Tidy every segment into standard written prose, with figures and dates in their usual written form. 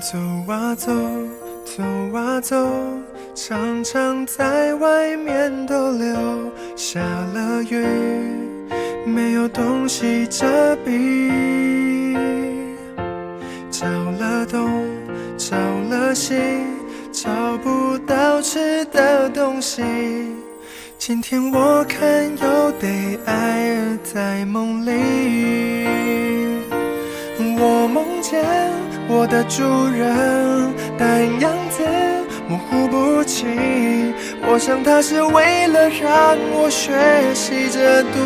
走啊走，走啊走，常常在外面逗留。下了雨，没有东西遮蔽。找了东，找了西，找不到吃的东西。今天我看有对爱儿在梦里。我梦见我的主人，但样子模糊不清。我想他是为了让我学习着独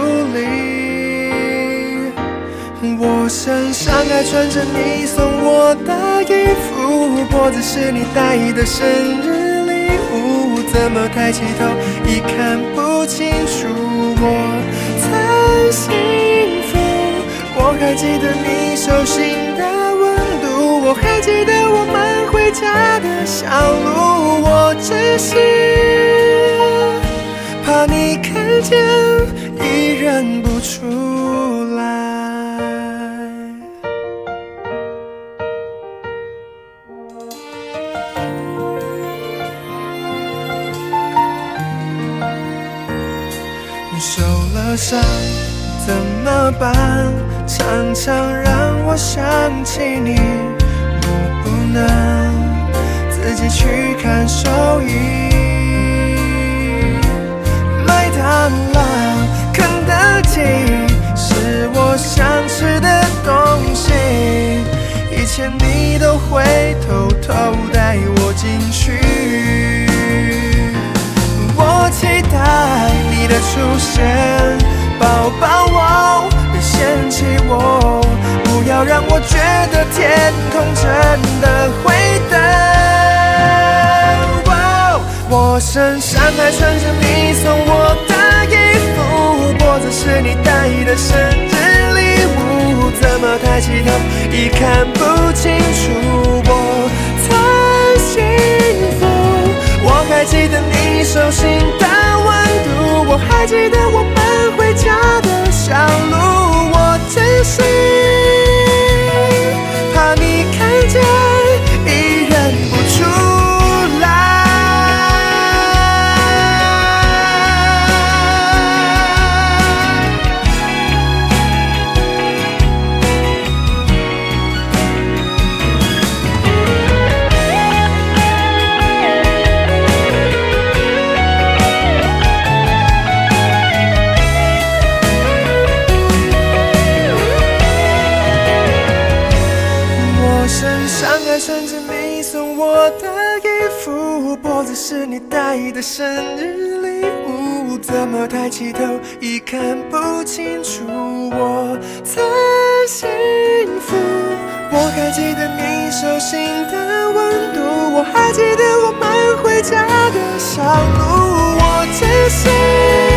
立。我身上还穿着你送我的衣服，脖子是你带的生日礼物。怎么抬起头已看不清楚我才幸福。我还记得你手心的温度，我还记得我们回家的小路。我只是怕你看见已认不出来。受了伤怎么办？常常让我想起你，我不能自己去看收银。麦当劳、肯德基是我想吃的东西，以前你都会偷偷带我进去。我期待你的出现，抱抱我，别嫌弃我，不要让我觉得天空真的会等。我身上还穿着你送我的衣服，脖子是你带的生日礼物。怎么抬起头已看不清楚我才幸福。我还记得你手心的温度，我还记得我们回家的小路。我只是怕你看见已认不出来。穿着你送我的衣服，脖子是你带的生日礼物。怎么抬起头已看不清楚我才幸福。我还记得你手心的温度，我还记得我们回家的小路。我只是